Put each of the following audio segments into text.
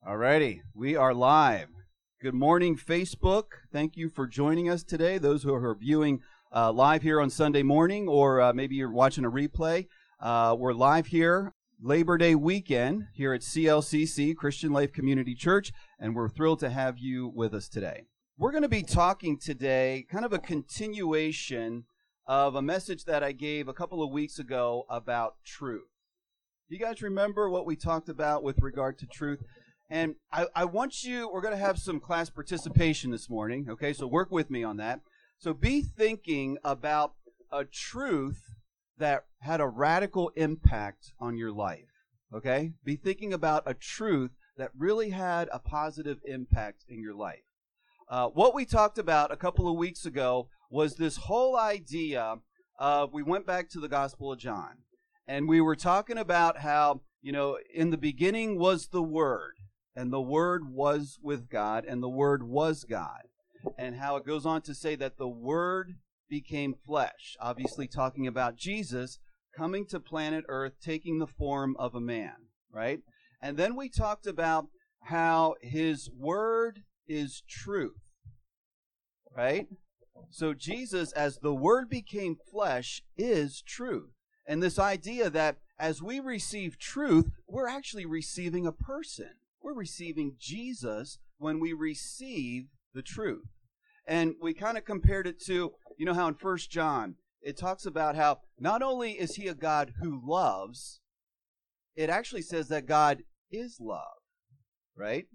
Alrighty, we are live. Good morning, Facebook. Thank you for joining us today. Those who are viewing live here on Sunday morning, or maybe you're watching a replay, we're live here Labor Day weekend here at CLCC, Christian Life Community Church, and we're thrilled to have you with us today. We're going to be talking today, kind of a continuation of a message that I gave a couple of weeks ago about truth. Do you guys remember what we talked about with regard to truth? And I want you, we're going to have some class participation this morning, okay? So work with me on that. So be thinking about a truth that had a radical impact on your life, okay? Be thinking about a truth that really had a positive impact in your life. What we talked about a couple of weeks ago was this whole idea of, we went back to the Gospel of John, and we were talking about how, in the beginning was the Word. And the Word was with God, and the Word was God. And how it goes on to say that the Word became flesh, obviously talking about Jesus coming to planet Earth, taking the form of a man, right? And then we talked about how His Word is truth, right? So Jesus, as the Word became flesh, is truth. And this idea that as we receive truth, we're actually receiving a person. We're receiving Jesus when we receive the truth. And we kind of compared it to, how in 1 John, it talks about how not only is He a God who loves, it actually says that God is love, right?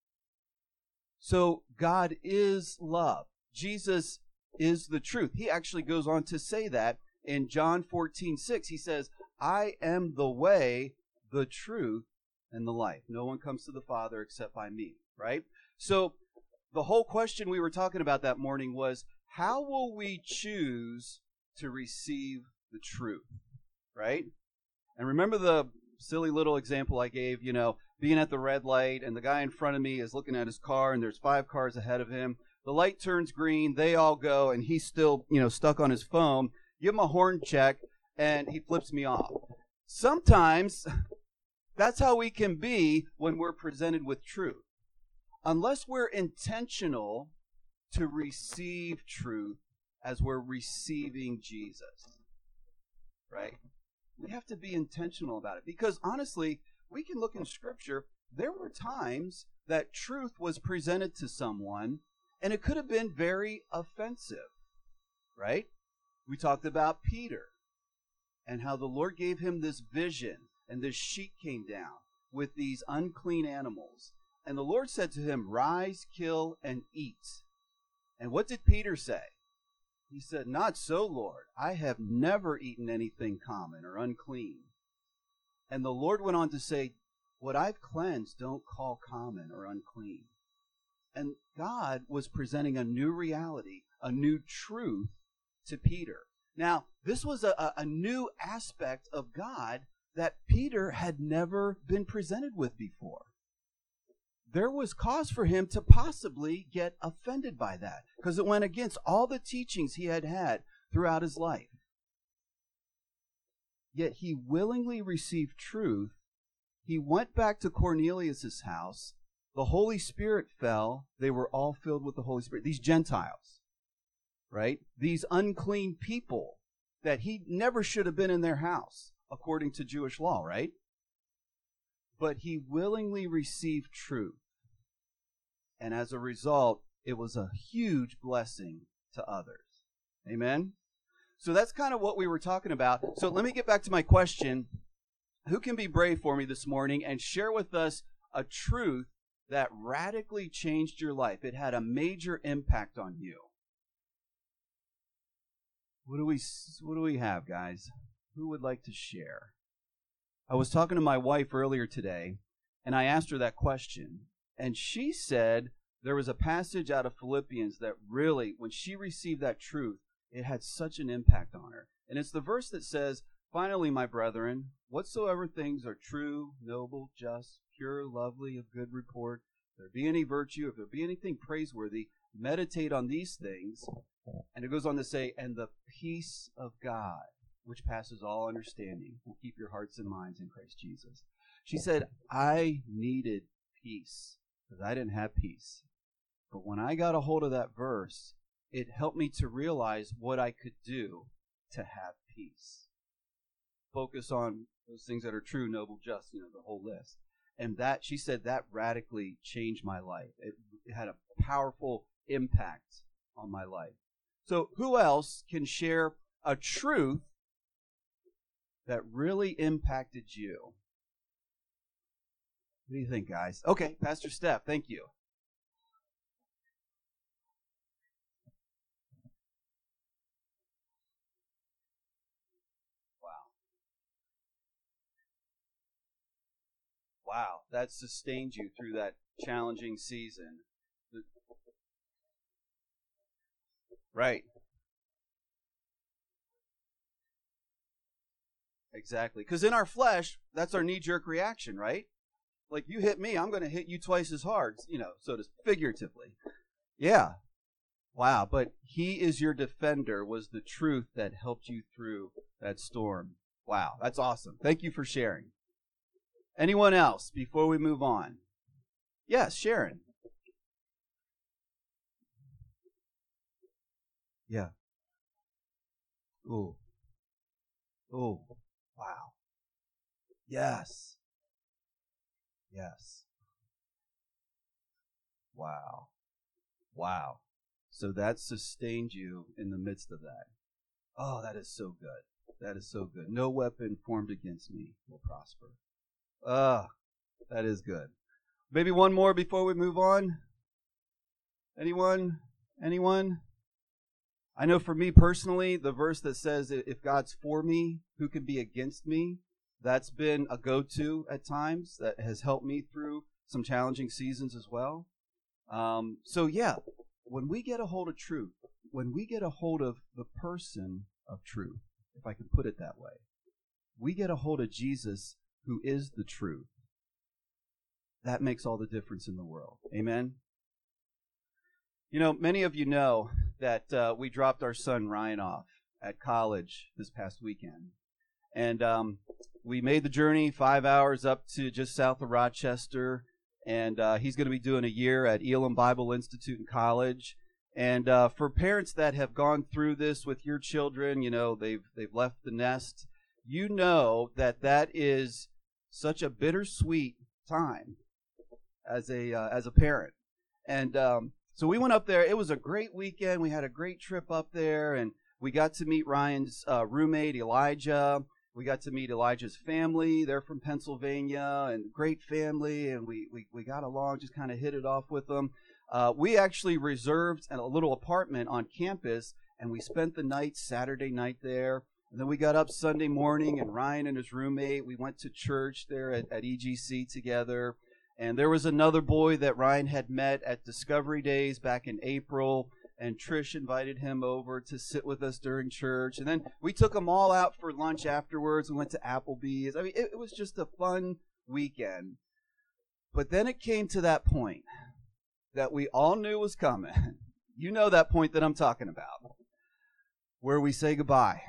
So God is love. Jesus is the truth. He actually goes on to say that in John 14:6. He says, I am the way, the truth, and the life. No one comes to the Father except by me, right? So the whole question we were talking about that morning was, how will we choose to receive the truth, right? And remember the silly little example I gave, being at the red light and the guy in front of me is looking at his car and there's 5 cars ahead of him. The light turns green, they all go, and he's still, stuck on his phone. Give him a horn check and he flips me off. Sometimes that's how we can be when we're presented with truth. Unless we're intentional to receive truth as we're receiving Jesus, right? We have to be intentional about it. Because honestly, we can look in Scripture. There were times that truth was presented to someone, and it could have been very offensive, right? We talked about Peter and how the Lord gave him this vision. And this sheet came down with these unclean animals. And the Lord said to him, rise, kill, and eat. And what did Peter say? He said, not so, Lord. I have never eaten anything common or unclean. And the Lord went on to say, what I've cleansed, don't call common or unclean. And God was presenting a new reality, a new truth to Peter. Now, this was a new aspect of God that Peter had never been presented with before. There was cause for him to possibly get offended by that because it went against all the teachings he had had throughout his life. Yet he willingly received truth. He went back to Cornelius' house. The Holy Spirit fell. They were all filled with the Holy Spirit. These Gentiles, right? These unclean people that he never should have been in their house, according to Jewish law, right? But he willingly received truth. And as a result, it was a huge blessing to others. Amen? So that's kind of what we were talking about. So let me get back to my question. Who can be brave for me this morning and share with us a truth that radically changed your life? It had a major impact on you. What do we have, guys? Who would like to share? I was talking to my wife earlier today, and I asked her that question. And she said there was a passage out of Philippians that really, when she received that truth, it had such an impact on her. And it's the verse that says, finally, my brethren, whatsoever things are true, noble, just, pure, lovely, of good report, if there be any virtue, if there be anything praiseworthy, meditate on these things. And it goes on to say, and the peace of God, which passes all understanding, will keep your hearts and minds in Christ Jesus. She said, I needed peace, because I didn't have peace. But when I got a hold of that verse, it helped me to realize what I could do to have peace. Focus on those things that are true, noble, just, the whole list. And that, she said, that radically changed my life. It had a powerful impact on my life. So who else can share a truth that really impacted you? What do you think, guys? Okay, Pastor Steph, thank you. Wow, that sustained you through that challenging season. Right. Exactly. Because in our flesh, that's our knee-jerk reaction, right? Like, you hit me, I'm going to hit you twice as hard, so to figuratively. Yeah. Wow, but he is your defender was the truth that helped you through that storm. Wow, that's awesome. Thank you for sharing. Anyone else before we move on? Yes, Sharon. Yeah. Ooh. Ooh. Wow. Yes. Yes. Wow. Wow. So that sustained you in the midst of that. Oh, that is so good. That is so good. No weapon formed against me will prosper. That is good. Maybe one more before we move on. Anyone? I know for me personally, the verse that says, if God's for me, who can be against me? That's been a go-to at times that has helped me through some challenging seasons as well. So yeah, when we get a hold of truth, when we get a hold of the person of truth, if I can put it that way, we get a hold of Jesus, who is the truth. That makes all the difference in the world. Amen? Many of you know that we dropped our son Ryan off at college this past weekend. And we made the journey 5 hours up to just south of Rochester. And he's going to be doing a year at Elam Bible Institute in college. And for parents that have gone through this with your children, they've left the nest, that is such a bittersweet time as a parent. And so we went up there. It was a great weekend. We had a great trip up there, and we got to meet Ryan's roommate, Elijah. We got to meet Elijah's family. They're from Pennsylvania, and great family, and we got along, just kind of hit it off with them. We actually reserved a little apartment on campus, and we spent the night, Saturday night there. And then we got up Sunday morning, and Ryan and his roommate, we went to church there at EGC together. And there was another boy that Ryan had met at Discovery Days back in April, and Trish invited him over to sit with us during church. And then we took them all out for lunch afterwards. We went to Applebee's. I mean, it was just a fun weekend. But then it came to that point that we all knew was coming. You know that point that I'm talking about, where we say goodbye.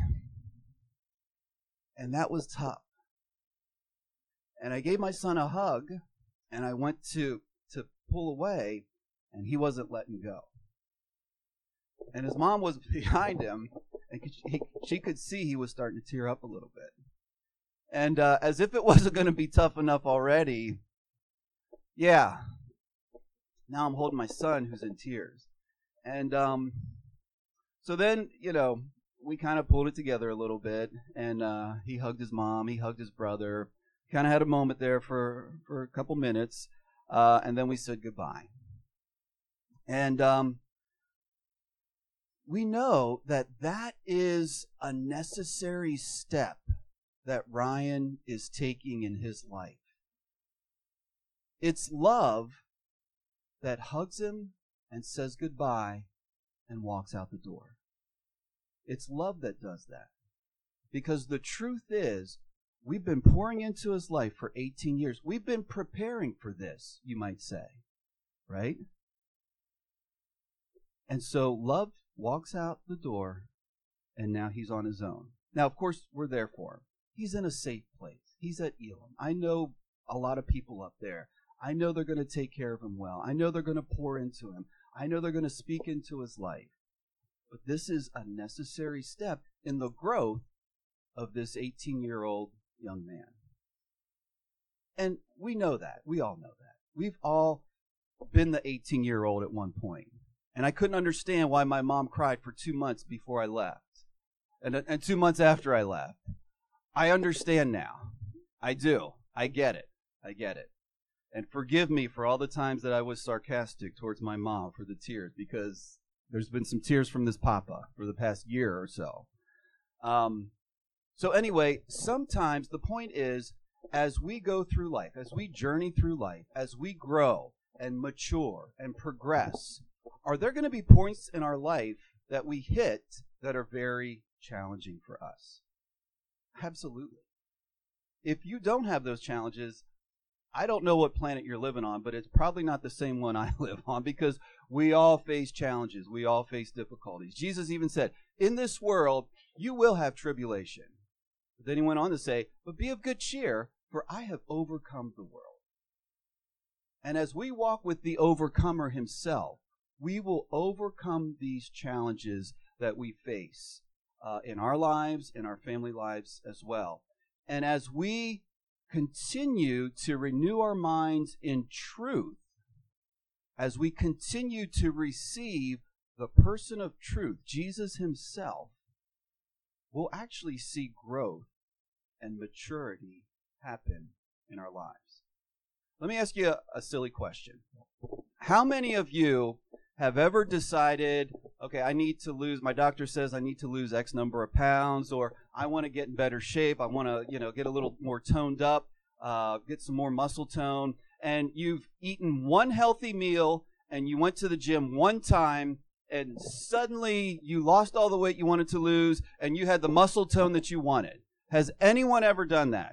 And that was tough. And I gave my son a hug, and I went to pull away, and he wasn't letting go. And his mom was behind him, and she could see he was starting to tear up a little bit. And as if it wasn't going to be tough enough already, yeah, now I'm holding my son who's in tears. And so then, we kind of pulled it together a little bit, and he hugged his mom, he hugged his brother, kind of had a moment there for a couple minutes, and then we said goodbye. And we know that is a necessary step that Ryan is taking in his life. It's love that hugs him and says goodbye and walks out the door. It's love that does that. Because the truth is, we've been pouring into his life for 18 years. We've been preparing for this, you might say, right? And so love walks out the door, and now he's on his own. Now, of course, we're there for him. He's in a safe place. He's at Elam. I know a lot of people up there. I know they're going to take care of him well. I know they're going to pour into him. I know they're going to speak into his life. But this is a necessary step in the growth of this 18-year-old young man. And we know that. We all know that. We've all been the 18-year-old at one point. And I couldn't understand why my mom cried for 2 months before I left. And 2 months after I left. I understand now. I do. I get it. I get it. And forgive me for all the times that I was sarcastic towards my mom for the tears, because there's been some tears from this papa for the past year or so. So anyway, sometimes the point is, as we go through life, as we journey through life, as we grow and mature and progress, are there going to be points in our life that we hit that are very challenging for us? Absolutely. If you don't have those challenges, I don't know what planet you're living on, but it's probably not the same one I live on, because we all face challenges. We all face difficulties. Jesus even said, in this world, you will have tribulation. But then he went on to say, but be of good cheer, for I have overcome the world. And as we walk with the overcomer himself, we will overcome these challenges that we face in our lives, in our family lives as well. And as we continue to renew our minds in truth, as we continue to receive the person of truth, Jesus himself, we'll actually see growth and maturity happen in our lives. Let me ask you a silly question. How many of you have ever decided, okay, I need to lose, my doctor says I need to lose X number of pounds, or I want to get in better shape, I want to, get a little more toned up, get some more muscle tone, and you've eaten one healthy meal, and you went to the gym one time, and suddenly you lost all the weight you wanted to lose, and you had the muscle tone that you wanted. Has anyone ever done that?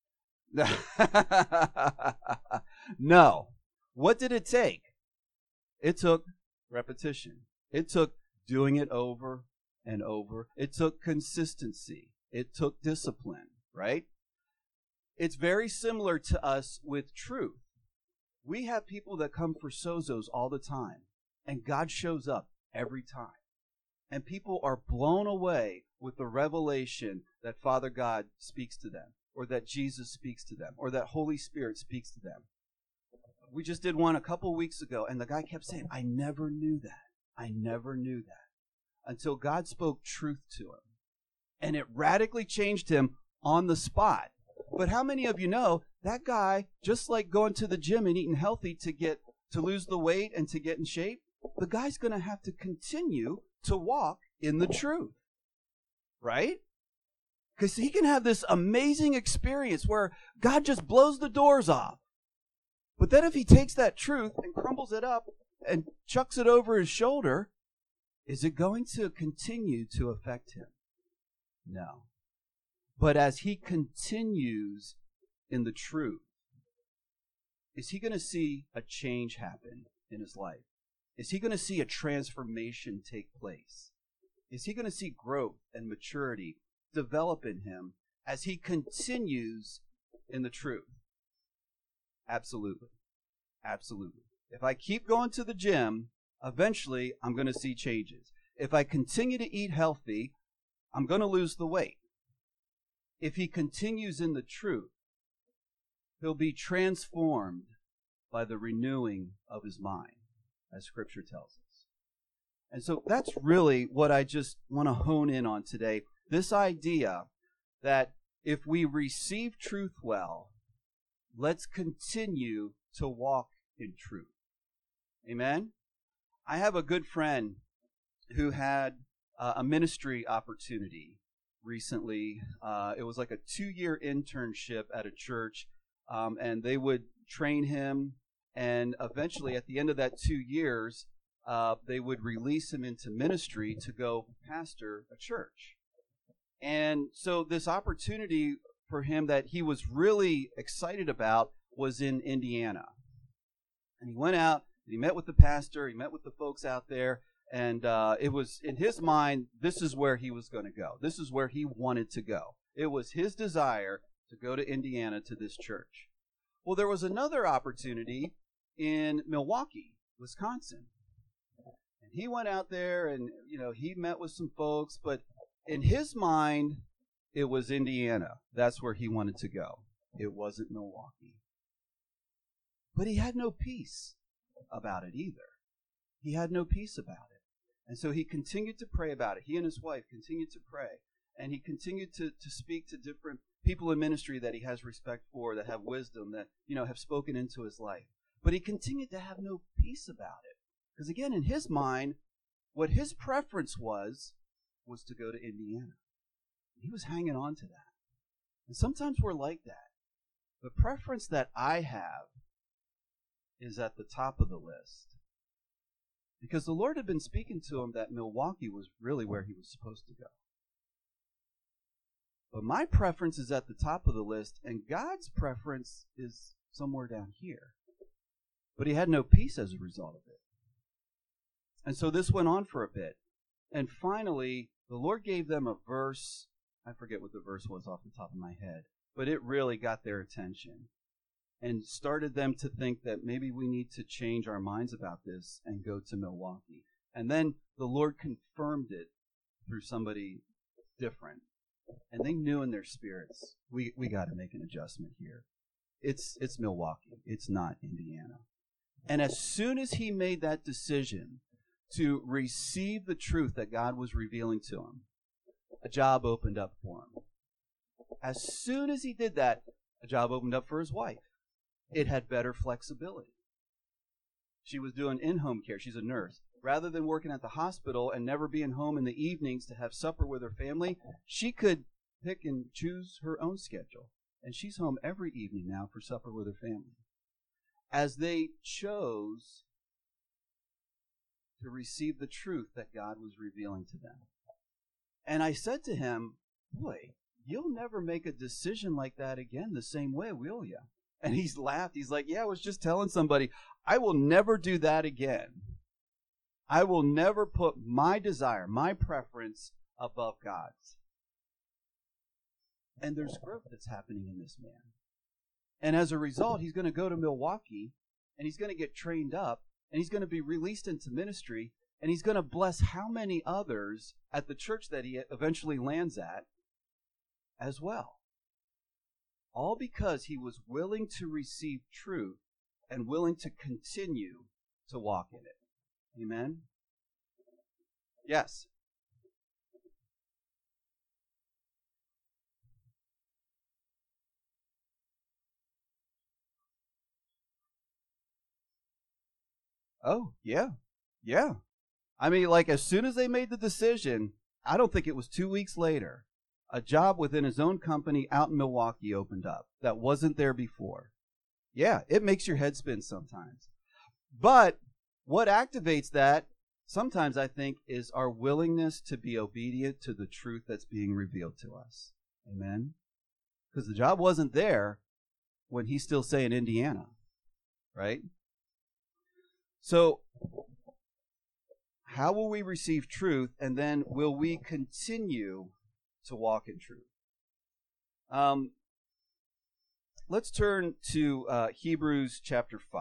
No. What did it take? It took repetition. It took doing it over and over. It took consistency. It took discipline, right? It's very similar to us with truth. We have people that come for sozos all the time, and God shows up every time. And people are blown away with the revelation that Father God speaks to them, or that Jesus speaks to them, or that Holy Spirit speaks to them. We just did one a couple weeks ago, and the guy kept saying, I never knew that. I never knew that. Until God spoke truth to him. And it radically changed him on the spot. But how many of you know that guy, just like going to the gym and eating healthy to lose the weight and to get in shape, the guy's going to have to continue to walk in the truth. Right? Because he can have this amazing experience where God just blows the doors off. But then if he takes that truth and crumbles it up and chucks it over his shoulder, is it going to continue to affect him? No. But as he continues in the truth, is he going to see a change happen in his life? Is he going to see a transformation take place? Is he going to see growth and maturity develop in him as he continues in the truth? Absolutely. Absolutely. If I keep going to the gym, eventually I'm going to see changes. If I continue to eat healthy, I'm going to lose the weight. If he continues in the truth, he'll be transformed by the renewing of his mind, as Scripture tells us. And so that's really what I just want to hone in on today. This idea that if we receive truth well, let's continue to walk in truth. Amen? I have a good friend who had a ministry opportunity recently. It was like a 2-year internship at a church, and they would train him, and eventually at the end of that 2 years, they would release him into ministry to go pastor a church. And so this opportunity for him that he was really excited about was in Indiana. And he went out, and he met with the pastor, he met with the folks out there, and it was, in his mind, this is where he was going to go. This is where he wanted to go. It was his desire to go to Indiana to this church. Well, there was another opportunity in Milwaukee, Wisconsin. And he went out there and, he met with some folks, but in his mind, it was Indiana. That's where he wanted to go. It wasn't Milwaukee. But he had no peace about it either. He had no peace about it. And so he continued to pray about it. He and his wife continued to pray. And he continued to speak to different people in ministry that he has respect for, that have wisdom, that, have spoken into his life. But he continued to have no peace about it. Because again, in his mind, what his preference was to go to Indiana. He was hanging on to that. And sometimes we're like that. The preference that I have is at the top of the list. Because the Lord had been speaking to him that Milwaukee was really where he was supposed to go. But my preference is at the top of the list, and God's preference is somewhere down here. But he had no peace as a result of it. And so this went on for a bit. And finally, the Lord gave them a verse. I forget what the verse was off the top of my head, but it really got their attention and started them to think that maybe we need to change our minds about this and go to Milwaukee. And then the Lord confirmed it through somebody different. And they knew in their spirits, we got to make an adjustment here. It's Milwaukee. It's not Indiana. And as soon as he made that decision to receive the truth that God was revealing to him, a job opened up for him. As soon as he did that, a job opened up for his wife. It had better flexibility. She was doing in-home care. She's a nurse. Rather than working at the hospital and never being home in the evenings to have supper with her family, she could pick and choose her own schedule. And she's home every evening now for supper with her family. As they chose to receive the truth that God was revealing to them. And I said to him, boy, you'll never make a decision like that again the same way, will you? And he's laughed. He's like, yeah, I was just telling somebody, I will never do that again. I will never put my desire, my preference above God's. And there's growth that's happening in this man. And as a result, he's going to go to Milwaukee, and he's going to get trained up, and he's going to be released into ministry, and he's going to bless how many others at the church that he eventually lands at as well. All because he was willing to receive truth and willing to continue to walk in it. Amen? Yes. Oh, yeah. Yeah. I mean, like, as soon as they made the decision, I don't think it was 2 weeks later, a job within his own company out in Milwaukee opened up that wasn't there before. Yeah, it makes your head spin sometimes. But what activates that, sometimes I think, is our willingness to be obedient to the truth that's being revealed to us. Amen? Because the job wasn't there when he's still saying Indiana, right? So, how will we receive truth, and then will we continue to walk in truth? Let's turn to Hebrews chapter 5.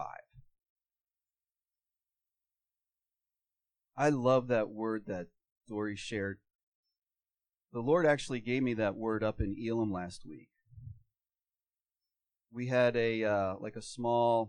I love that word that Dory shared. The Lord actually gave me that word up in Elam last week. We had a small,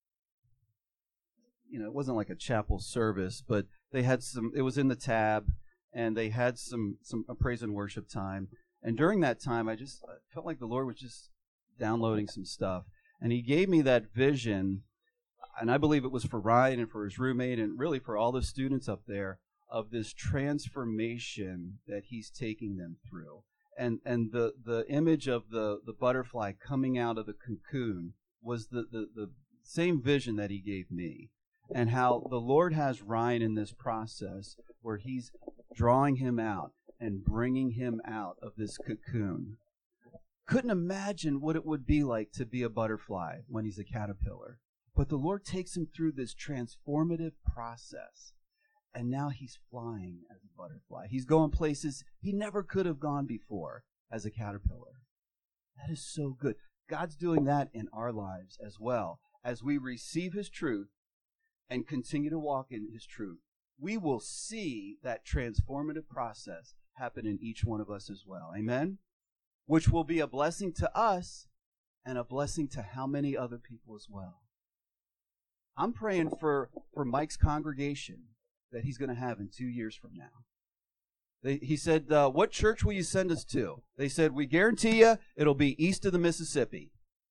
it wasn't like a chapel service, but they had it was in the tab, and they had some praise and worship time. And during that time, I felt like the Lord was just downloading some stuff. And he gave me that vision, and I believe it was for Ryan and for his roommate and really for all the students up there, of this transformation that he's taking them through. And the image of the butterfly coming out of the cocoon was the same vision that he gave me. And how the Lord has Ryan in this process where he's drawing him out and bringing him out of this cocoon. Couldn't imagine what it would be like to be a butterfly when he's a caterpillar. But the Lord takes him through this transformative process. And now he's flying as a butterfly. He's going places he never could have gone before as a caterpillar. That is so good. God's doing that in our lives as well. As we receive his truth and continue to walk in his truth, we will see that transformative process happen in each one of us as well. Amen? Which will be a blessing to us and a blessing to how many other people as well. I'm praying for Mike's congregation that he's going to have in 2 years from now. He said, what church will you send us to? They said, we guarantee you it'll be east of the Mississippi.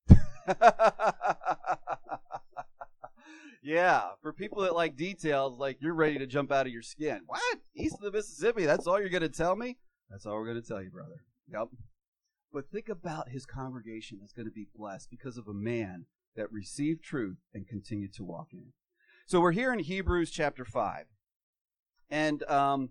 Yeah, for people that like details, like you're ready to jump out of your skin. What? East of the Mississippi? That's all you're going to tell me? That's all we're going to tell you, brother. Yep. But think about his congregation that's going to be blessed because of a man that received truth and continued to walk in it. So we're here in Hebrews chapter 5. And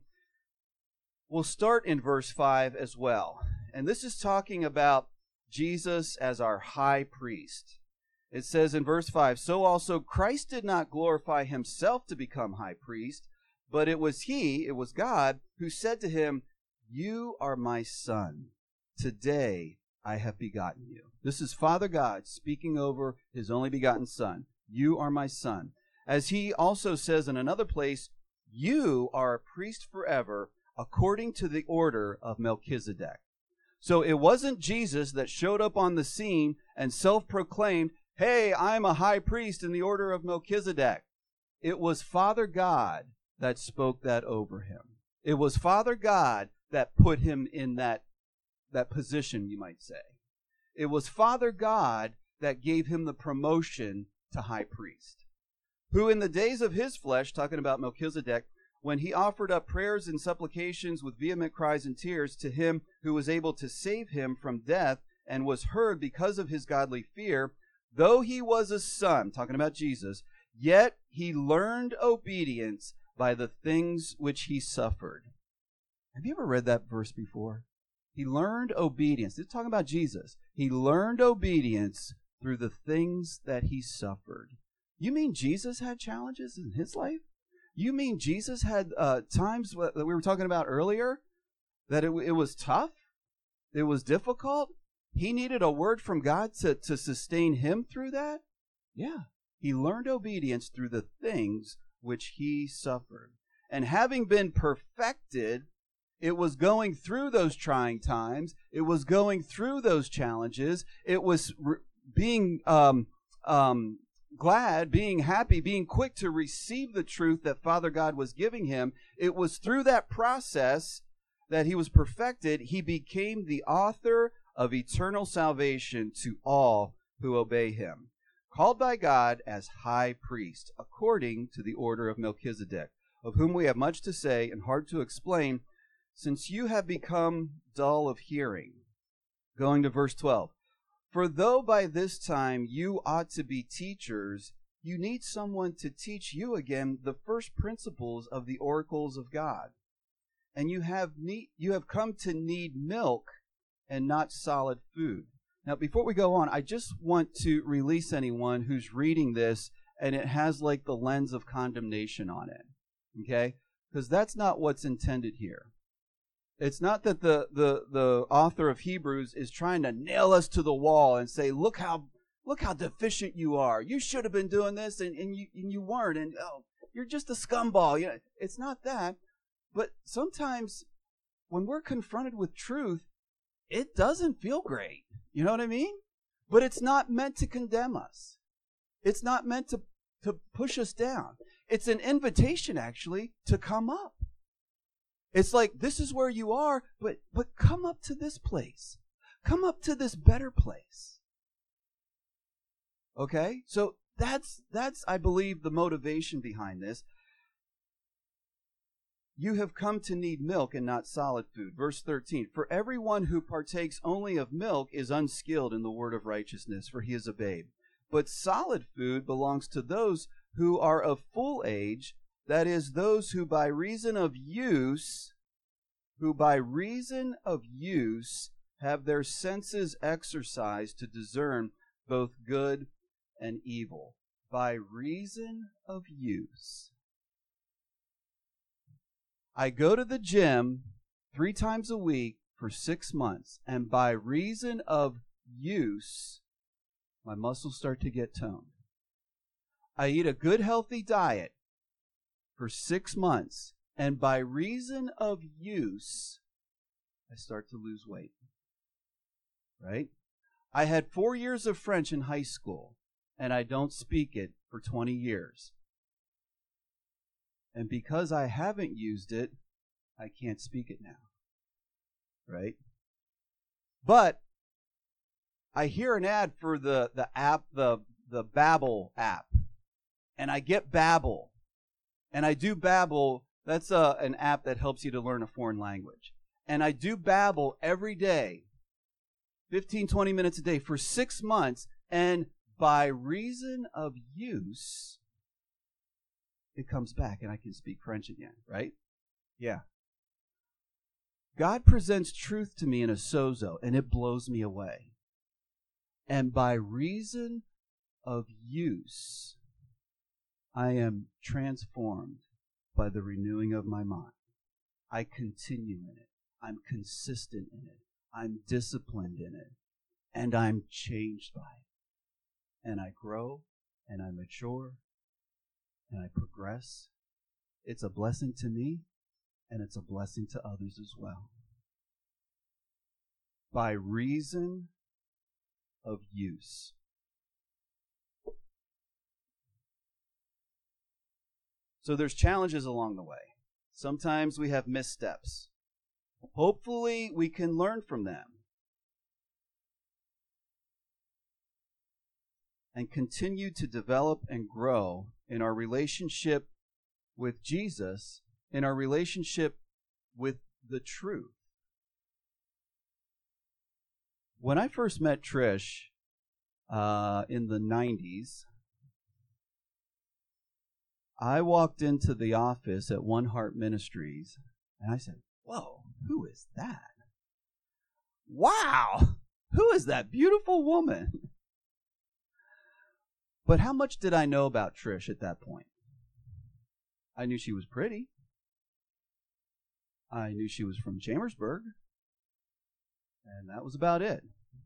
we'll start in verse 5 as well. And this is talking about Jesus as our high priest. It says in verse 5, so also Christ did not glorify himself to become high priest, but it was God, who said to him, you are my son. Today I have begotten you. This is Father God speaking over his only begotten son. You are my son. As he also says in another place, you are a priest forever according to the order of Melchizedek. So it wasn't Jesus that showed up on the scene and self-proclaimed, hey, I'm a high priest in the order of Melchizedek. It was Father God that spoke that over him. It was Father God that put him in that position, you might say. It was Father God that gave him the promotion to high priest, who in the days of his flesh, talking about Melchizedek, when he offered up prayers and supplications with vehement cries and tears to him who was able to save him from death and was heard because of his godly fear, though he was a son, talking about Jesus, yet he learned obedience by the things which he suffered. Have you ever read that verse before? He learned obedience. This is talking about Jesus. He learned obedience through the things that he suffered. You mean Jesus had challenges in his life? You mean Jesus had times that we were talking about earlier, that it was tough? It was difficult? He needed a word from God to sustain him through that? Yeah. He learned obedience through the things which he suffered. And having been perfected, it was going through those trying times. It was going through those challenges. It was being glad, being happy, being quick to receive the truth that Father God was giving him. It was through that process that he was perfected. He became the author of eternal salvation to all who obey him, called by God as high priest, according to the order of Melchizedek, of whom we have much to say and hard to explain, since you have become dull of hearing. Going to verse 12. For though by this time you ought to be teachers, you need someone to teach you again the first principles of the oracles of God. And you have come to need milk and not solid food. Now, before we go on, I just want to release anyone who's reading this and it has like the lens of condemnation on it. Okay? Because that's not what's intended here. It's not that the author of Hebrews is trying to nail us to the wall and say, look how deficient you are. You should have been doing this and you weren't, and oh, you're just a scumball. You know, it's not that. But sometimes when we're confronted with truth, it doesn't feel great. You know what I mean? But it's not meant to condemn us. It's not meant to push us down. It's an invitation, actually, to come up. It's like, this is where you are, but come up to this place. Come up to this better place. Okay? So that's I believe, the motivation behind this. You have come to need milk and not solid food. Verse 13, for everyone who partakes only of milk is unskilled in the word of righteousness, for he is a babe. But solid food belongs to those who are of full age, that is, those who by reason of use have their senses exercised to discern both good and evil. By reason of use. I go to the gym 3 times a week for 6 months, and by reason of use, my muscles start to get toned. I eat a good, healthy diet for 6 months, and by reason of use, I start to lose weight. Right? I had 4 years of French in high school, and I don't speak it for 20 years. And because I haven't used it, I can't speak it now. Right? But I hear an ad for the app, the Babbel app, and I get Babbel, and I do Babbel. That's an app that helps you to learn a foreign language. And I do Babbel every day, 15, 20 minutes a day for 6 months, and by reason of use, it comes back and I can speak French again, right? Yeah. God presents truth to me in a sozo, and it blows me away. And by reason of use, I am transformed by the renewing of my mind. I continue in it. I'm consistent in it. I'm disciplined in it. And I'm changed by it. And I grow, and I mature, and I progress. It's a blessing to me, and it's a blessing to others as well. By reason of use. So there's challenges along the way. Sometimes we have missteps. Hopefully we can learn from them and continue to develop and grow in our relationship with Jesus, in our relationship with the truth. When I first met Trish in the 90s, I walked into the office at One Heart Ministries, and I said, "Whoa, who is that? Wow, who is that beautiful woman?" But how much did I know about Trish at that point? I knew she was pretty. I knew she was from Chambersburg. And that was about it.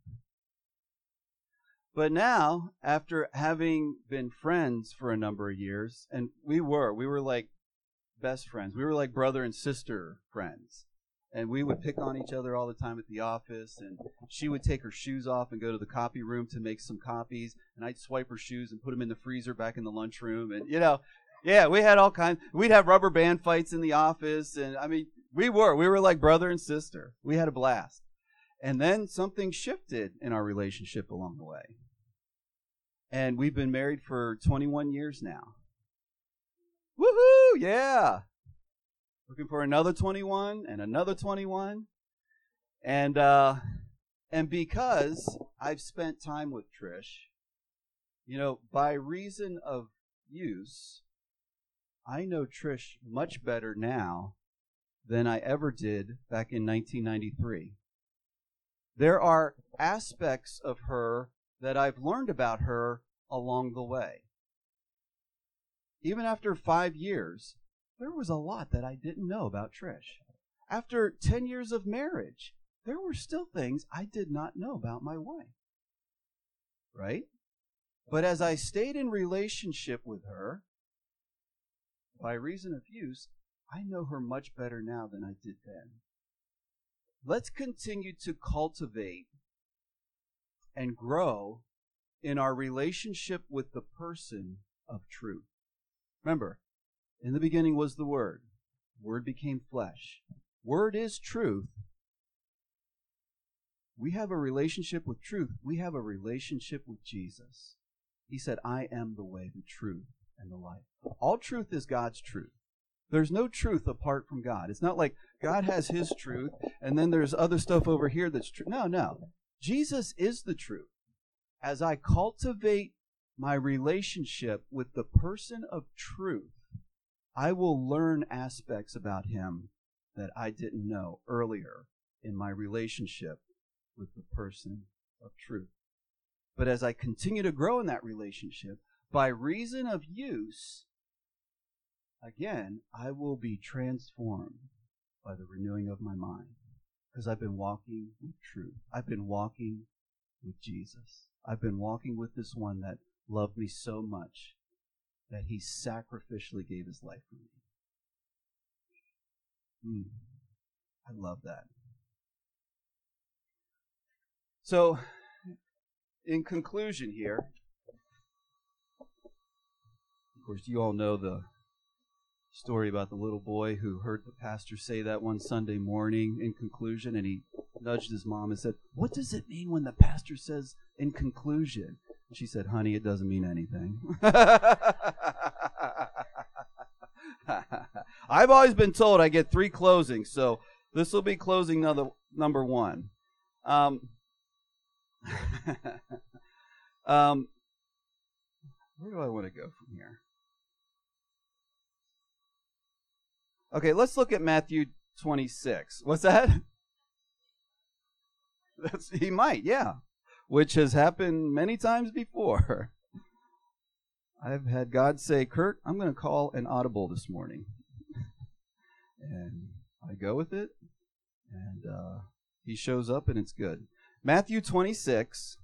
But now, after having been friends for a number of years, and we were like best friends. We were like brother and sister friends. And we would pick on each other all the time at the office. And she would take her shoes off and go to the copy room to make some copies. And I'd swipe her shoes and put them in the freezer back in the lunchroom. And, yeah, we had all kinds. We'd have rubber band fights in the office. And, I mean, we were like brother and sister. We had a blast. And then something shifted in our relationship along the way. And we've been married for 21 years now. Woohoo! Yeah! Looking for another 21 and another 21. And because I've spent time with Trish, by reason of use, I know Trish much better now than I ever did back in 1993. There are aspects of her that I've learned about her along the way. Even after 5 years, there was a lot that I didn't know about Trish. After 10 years of marriage, there were still things I did not know about my wife. Right? But as I stayed in relationship with her, by reason of use, I know her much better now than I did then. Let's continue to cultivate and grow in our relationship with the person of truth. Remember, in the beginning was the Word. Word became flesh. Word is truth. We have a relationship with truth. We have a relationship with Jesus. He said, "I am the way, the truth, and the life." All truth is God's truth. There's no truth apart from God. It's not like God has His truth, and then there's other stuff over here that's true. No. Jesus is the truth. As I cultivate my relationship with the person of truth, I will learn aspects about Him that I didn't know earlier in my relationship with the person of truth. But as I continue to grow in that relationship, by reason of use, again, I will be transformed by the renewing of my mind. Because I've been walking with truth. I've been walking with Jesus. I've been walking with this one that loved me so much that he sacrificially gave his life for me. I love that. So, in conclusion here, of course, you all know the story about the little boy who heard the pastor say that one Sunday morning in conclusion, and he nudged his mom and said, "What does it mean when the pastor says in conclusion?" And she said, "Honey, it doesn't mean anything." I've always been told I get 3 closings, so this will be closing number 1. Where do I want to go from here? Okay, let's look at Matthew 26. What's that? He might, yeah. Which has happened many times before. I've had God say, "Kurt, I'm going to call an audible this morning." And I go with it, and he shows up, and it's good. Matthew 26.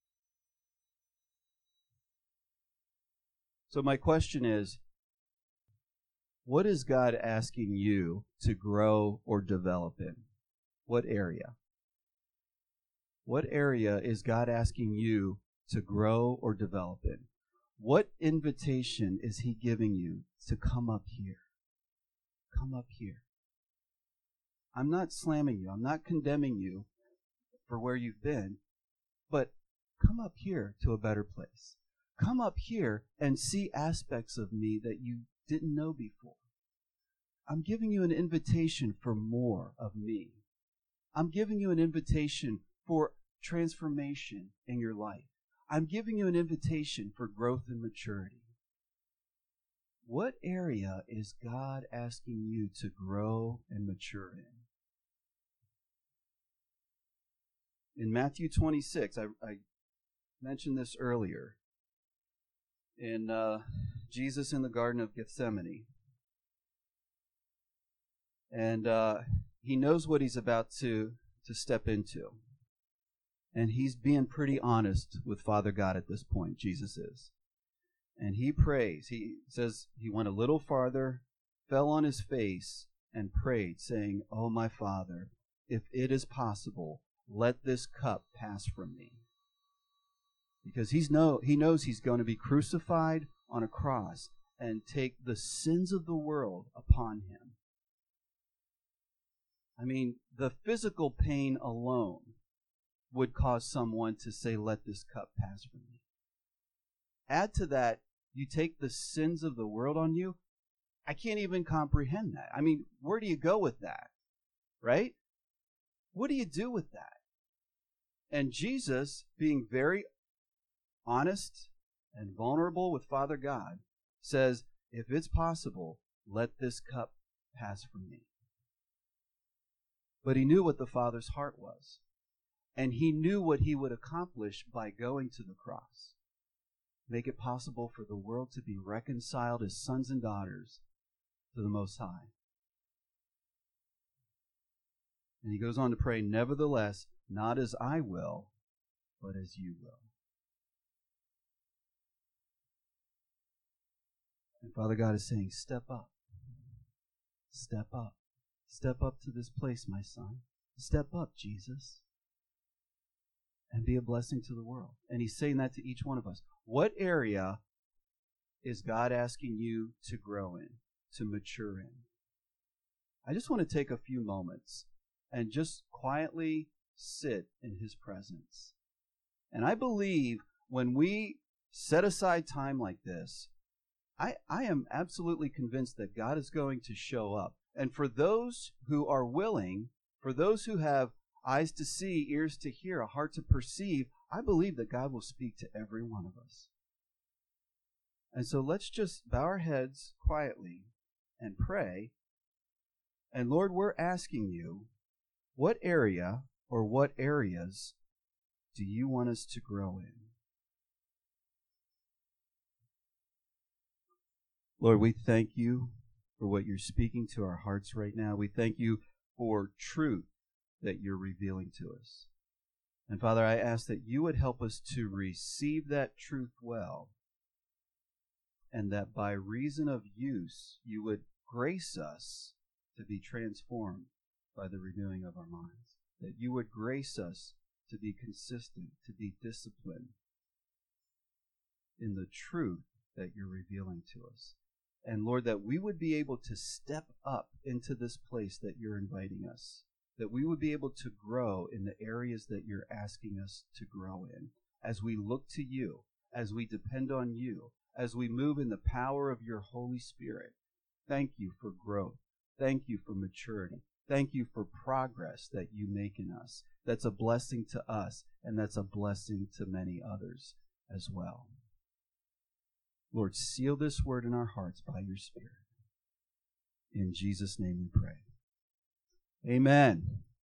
So my question is, what is God asking you to grow or develop in? What area? What area is God asking you to grow or develop in? What invitation is he giving you to come up here? Come up here. I'm not slamming you. I'm not condemning you for where you've been, but come up here to a better place. Come up here and see aspects of me that you didn't know before. I'm giving you an invitation for more of me. I'm giving you an invitation for transformation in your life. I'm giving you an invitation for growth and maturity. What area is God asking you to grow and mature in? In Matthew 26, I mentioned this earlier, in Jesus in the Garden of Gethsemane. And he knows what he's about to step into. And he's being pretty honest with Father God at this point, Jesus is. And he prays. He says he went a little farther, fell on his face, and prayed, saying, "Oh, my Father, if it is possible, let this cup pass from me." Because he knows he's going to be crucified on a cross and take the sins of the world upon him. I mean, the physical pain alone would cause someone to say, "Let this cup pass from me." Add to that, you take the sins of the world on you. I can't even comprehend that. I mean, where do you go with that? Right? What do you do with that? And Jesus, being very honest and vulnerable with Father God, says, "If it's possible, let this cup pass from me." But he knew what the Father's heart was. And he knew what he would accomplish by going to the cross. Make it possible for the world to be reconciled as sons and daughters to the Most High. And he goes on to pray, "Nevertheless, not as I will, but as you will." And Father God is saying, step up. Step up. Step up to this place, my son. Step up, Jesus. And be a blessing to the world. And he's saying that to each one of us. What area is God asking you to grow in, to mature in? I just want to take a few moments and just quietly sit in his presence. And I believe when we set aside time like this, I am absolutely convinced that God is going to show up. And for those who are willing, for those who have eyes to see, ears to hear, a heart to perceive, I believe that God will speak to every one of us. And so let's just bow our heads quietly and pray. And Lord, we're asking you, what area or what areas do you want us to grow in? Lord, we thank you for what you're speaking to our hearts right now. We thank you for truth that you're revealing to us. And Father, I ask that you would help us to receive that truth well, and that by reason of use, you would grace us to be transformed by the renewing of our minds. That you would grace us to be consistent, to be disciplined in the truth that you're revealing to us. And Lord, that we would be able to step up into this place that you're inviting us. That we would be able to grow in the areas that you're asking us to grow in. As we look to you, as we depend on you, as we move in the power of your Holy Spirit. Thank you for growth. Thank you for maturity. Thank you for progress that you make in us. That's a blessing to us, and that's a blessing to many others as well. Lord, seal this word in our hearts by your Spirit. In Jesus' name we pray. Amen.